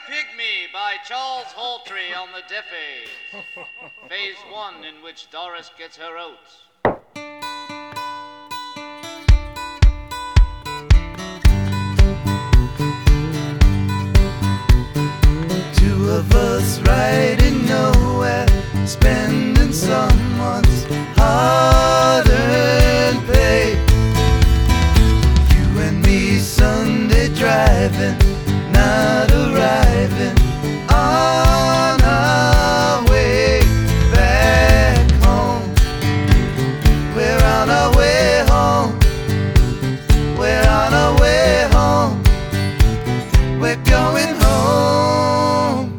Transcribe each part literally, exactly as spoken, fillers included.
Pygmy by Charles Hawtrey on the Diffie. Phase one, in which Doris gets her oats. Two of us riding nowhere, spending someone's hard-earned pay. You and me Sunday driving, not arriving on our way back home. We're on our way home. We're on our way home. We're going home.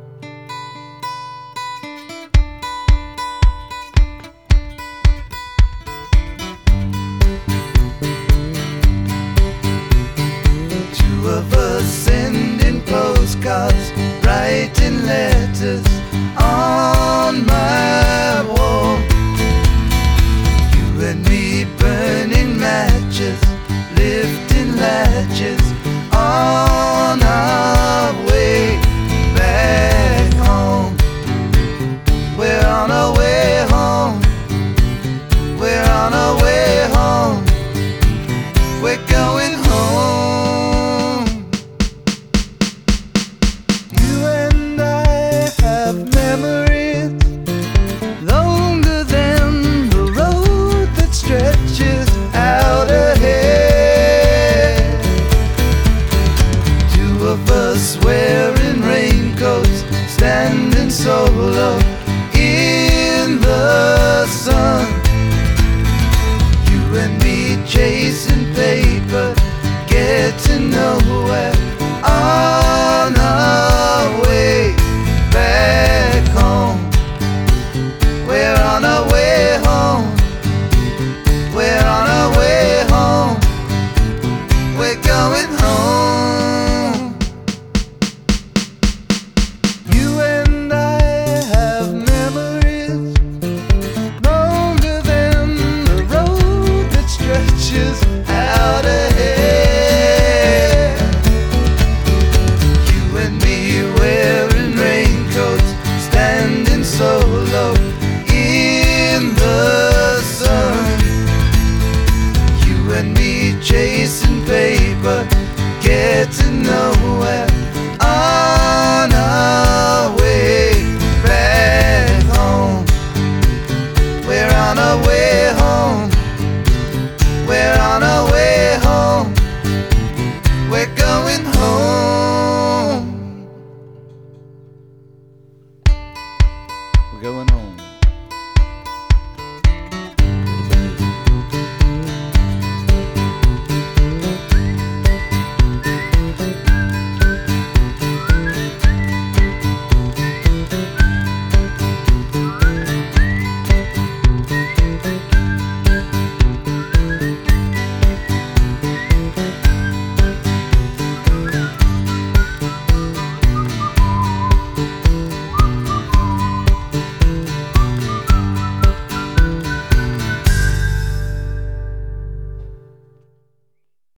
Two of us sending postcards, writing letters on my wall. You and me burning matches, lifting latches on our way back home. We're on our way home. We're on our way home. We're going home. You and I have memories longer than the road that stretches out ahead. Two of us wearing raincoats, standing solo